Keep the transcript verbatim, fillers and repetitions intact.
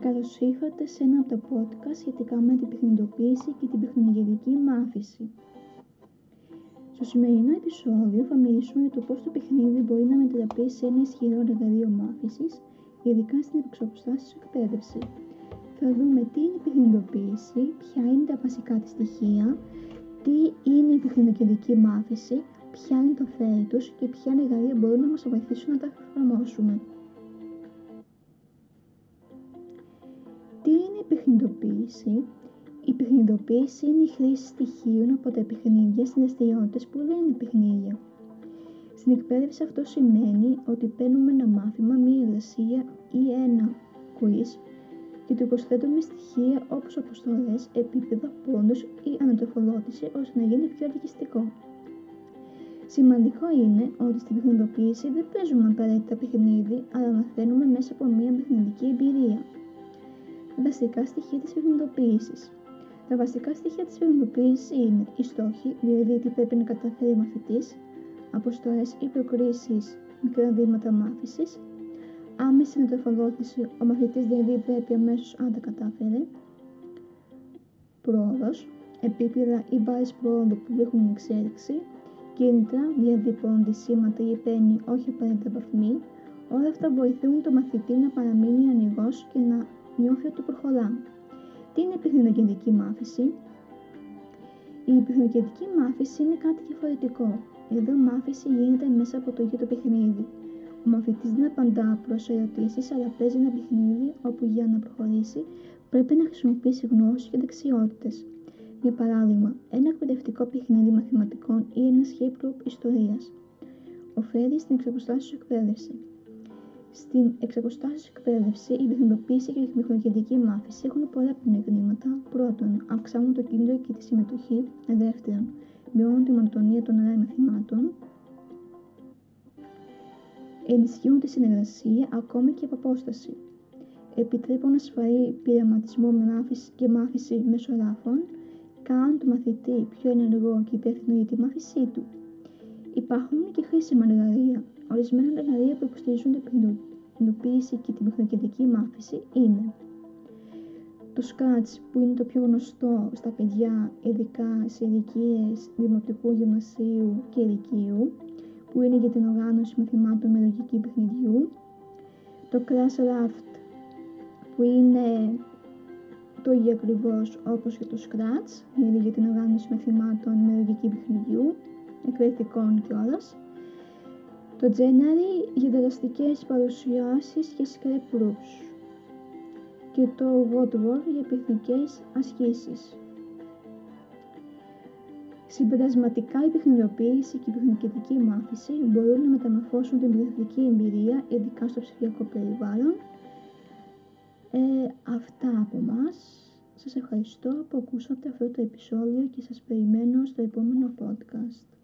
Καλώς ήρθατε σε ένα από τα podcast σχετικά με την παιχνιδοποίηση και την παιχνιδική μάθηση. Στο σημερινό επεισόδιο θα μιλήσουμε για το πώς το παιχνίδι μπορεί να μετατραπεί σε ένα ισχυρό εργαλείο μάθησης, ειδικά στην εξαποστάσεως εκπαίδευση. Θα δούμε τι είναι η παιχνιδοποίηση, ποια είναι τα βασικά της στοιχεία, τι είναι η παιχνιδική μάθηση, ποια είναι το ωφέλη τους και ποια εργαλεία μπορούν να μας βοηθήσουν να τα εφαρμόσουμε. Τι είναι η παιχνιδοποίηση? Η παιχνιδοποίηση είναι η χρήση στοιχείων από τα παιχνίδια στις δραστηριότητες που δεν είναι παιχνίδια. Στην εκπαίδευση αυτό σημαίνει ότι παίρνουμε ένα μάθημα, μία εργασία ή ένα quiz και του προσθέτουμε στοιχεία όπως αποστολές, επίπεδα, πόντους ή ανατροφολόγηση ώστε να γίνει πιο ελκυστικό. Σημαντικό είναι ότι στην παιχνιδοποίηση δεν παίζουμε απαραίτητα παιχνίδι, αλλά μαθαίνουμε μέσα από μία παιχνιδική εμπειρία. Βασικά στοιχεία της παιχνιδοποίησης. Τα βασικά στοιχεία της παιχνιδοποίησης είναι οι στόχοι, δηλαδή τι πρέπει να καταφέρει ο μαθητής, αποστολές ή προκρίσεις, μικρά βήματα μάθησης, άμεση ανατροφολόγηση, ο μαθητής δηλαδή πρέπει αμέσως αν τα κατάφερε, πρόοδος, επίπεδα ή βάσεις πρόοδου που δείχνουν εξέλιξη, κίνητρα, δηλαδή πόντισίματα ή επένη, όχι απαραίτητα βαθμοί. Όλα αυτά βοηθούν το μαθητή να παραμείνει ανοιγός και να νιώθει ότι προχωρά. Τι είναι η παιχνιδική μάθηση? Η παιχνιδική μάθηση είναι κάτι διαφορετικό. Εδώ μάθηση γίνεται μέσα από το ίδιο το παιχνίδι. Ο μαθητής δεν απαντά απλώς σε ερωτήσεις, αλλά παίζει ένα παιχνίδι όπου για να προχωρήσει πρέπει να χρησιμοποιήσει γνώση και δεξιότητες. Για παράδειγμα, ένα εκπαιδευτικό παιχνίδι μαθηματικών ή ένα escape room ιστορίας. Ωφέλη στην εξαποστάσεως εκπαίδευση. Στην εξαποστάσεως εκπαίδευση, η παιχνιδοποίηση και η παιχνιδική μάθηση έχουν πολλά πλεονεκτήματα. Πρώτον, αυξάνουν το κίνητρο και τη συμμετοχή. Δεύτερον, μειώνουν τη μονοτονία των online μαθημάτων. Ενισχύουν τη συνεργασία ακόμη και από απόσταση. Επιτρέπουν ασφαλή πειραματισμό και μάθηση μέσω γράφων. Κάνουν τον μαθητή πιο ενεργό και υπεύθυνο για τη μάθησή του. Υπάρχουν και χρήσιμα εργαλεία. Ορισμένα εργαλεία που υποστηρίζουν την παιχνιδοποίηση και την παιχνιδική μάθηση είναι το Scratch, που είναι το πιο γνωστό στα παιδιά, ειδικά σε ηλικίες δημοτικού, γυμνασίου και ηλικίου, που είναι για την οργάνωση μαθημάτων με λογική παιχνιδιού. Το Craft, που είναι το ίδιο ακριβώς όπως και το Scratch, είναι για την οργάνωση μαθημάτων με λογική παιχνιδιού, εκπαιδευτικών κιόλας. Το Gennary για δραστικές παρουσιάσεις και escape rooms. Και το Wordwall για παιχνιδικές ασκήσεις. Συμπερασματικά, η παιχνιδοποίηση και η παιχνιδική μάθηση μπορούν να μεταμορφώσουν την παιχνιδική εμπειρία, ειδικά στο ψηφιακό περιβάλλον. Ε, αυτά από εμάς. Σας ευχαριστώ που ακούσατε αυτό το επεισόδιο και σας περιμένω στο επόμενο podcast.